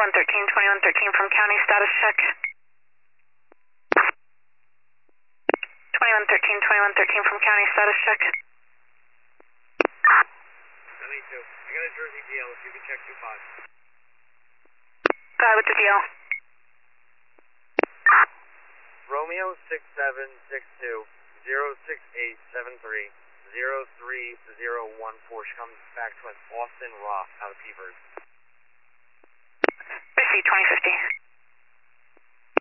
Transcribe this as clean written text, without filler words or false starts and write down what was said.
2113 from county, status check. 2113 from county, status check. 72. I got a Jersey DL, if you can check 25. Guy with the DL. Romeo 6762 06873 0301. She comes back to an Austin Rock out of Peabody. Receipt 2050.